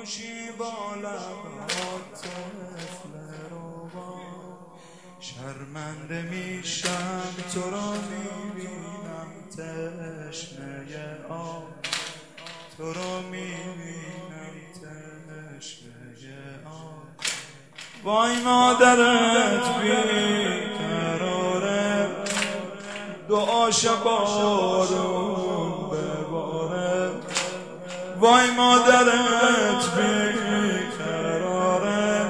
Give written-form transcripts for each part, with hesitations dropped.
میکشی با لبات طفل روبا، شرمنده میشم تو را میبینم تشنه آب، تو را میبینم تشنه آب. وای مادرت بیقراره، دعاش بارون بباره. وای مادرت بیقراره،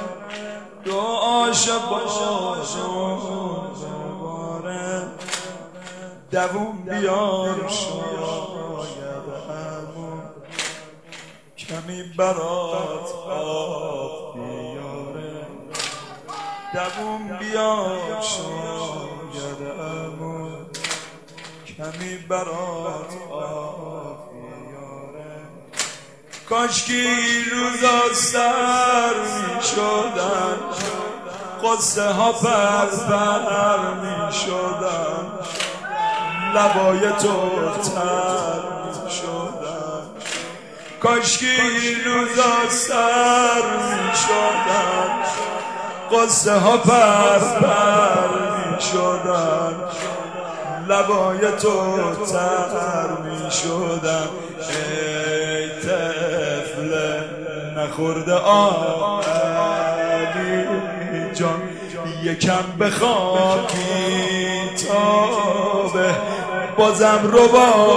دعاش بارون بباره. دووم بیار شاید عمو، کمی برات آب بیاره. دووم بیار شاید عمو، کمی برات آب بیاره. کاشکی روزا سر می شدن، قصه ها پر می شدن، لبای تو تر می شدن. کاشکی روزا سر می شدن، قصه ها پر می شدن، لبای تو تر می شدن. ای طفل نخورده آب علی جان، یکم بخوابی تابه بازم رو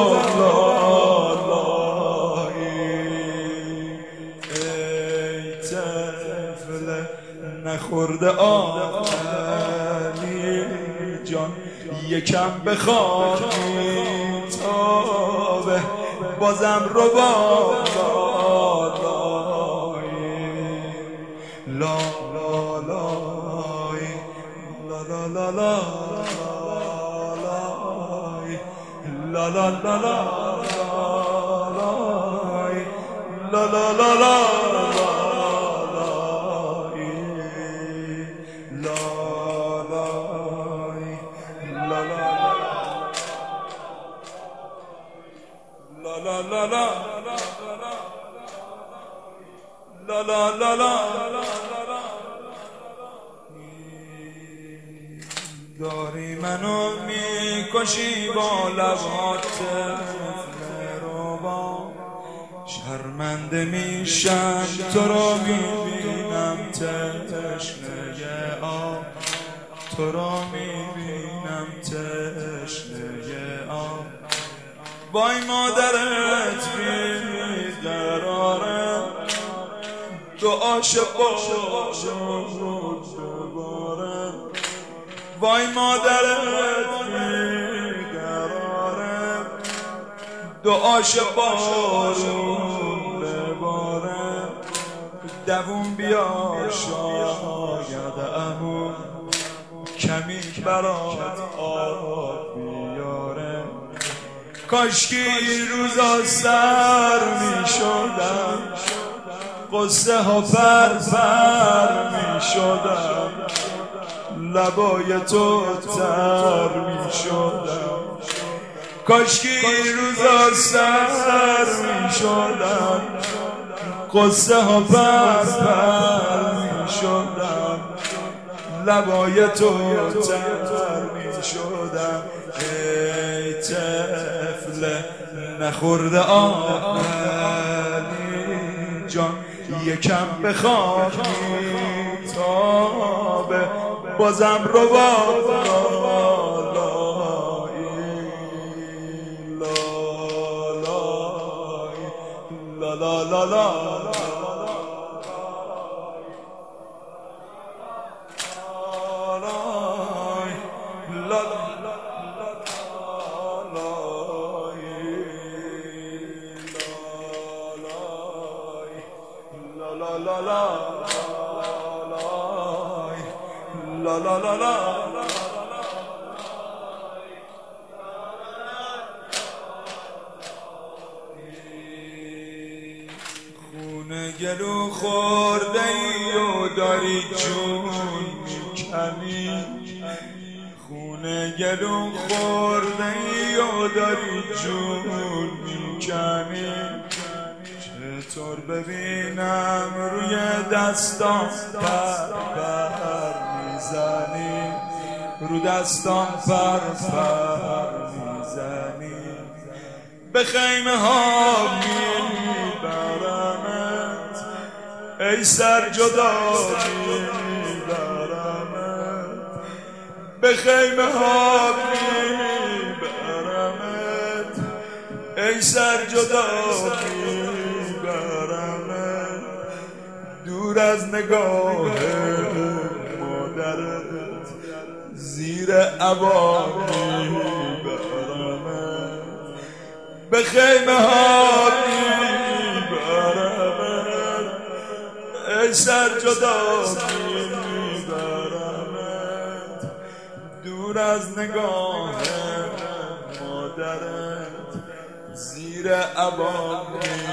ای طفل نخورده آب علی جان، یکم بخوابی تابه بازم رو لا لا لای لا لا لا لای لا لا لا لای لا لا لا لا لا لا لا. داری منو میکشی با لبات طفل روبا، شرمنده میشم تو رو میبینم تشنه آب، تو رو میبینم تشنه آب. وای مادرت بیقراره، دعاش بارون بباره. وای مادرت بیقراره، دعاش بارون بباره. دووم بیار شاید عمو، کمی برات آب بیاره. کاشکی روزا سر می شدم، قصه ها پر می شدم، لبای تو تر می شدم. کاشکی روزا سر می شدم، قصه ها پر می شدم، لبای تو تر می شدم. ای طفل نخورده آب علی جان، یکم بخوابی تابه بازم رو لا لا لا لا خونه گلو خورده ای و داری جون میکنی، خونه گلو خورده ای و داری جون میکنی. چطور ببینم روی دستام پر میزنی، رو دستام پر میزنی، به خیمه ها میبرمت ای سر جدا میبرمت، به خیمه ها میبرمت ای سر جدا میبرمت، دور از نگاه مادرت زیر عبا میبرمت، به خیمه ها میبرمت ای سر جدا میبرمت، دور از نگاه مادرت زیر عبا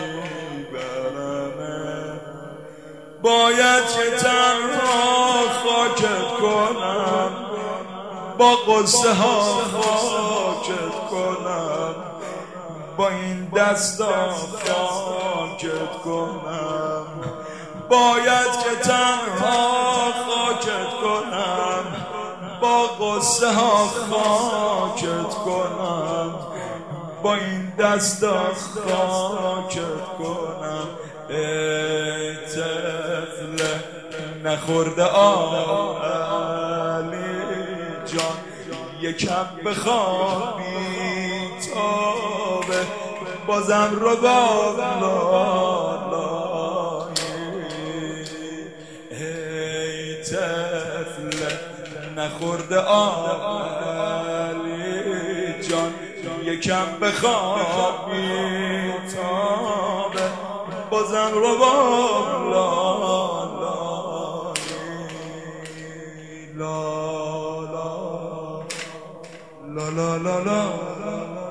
میبرمت. باید که تنها خاکت کنم، با قصه ها خاکت کنم، با این دستا خاکت کنم، باید که تنها خاکت کنم، با قصه ها خاکت کنم، با این دستا خاکت کنم. ای طفل نخورده علی جان، یکم بخوابی تابه بازم رو ای طفل نخورده علی جان، یکم بخوابی تابه بازم رو لا لا لا لا لا لا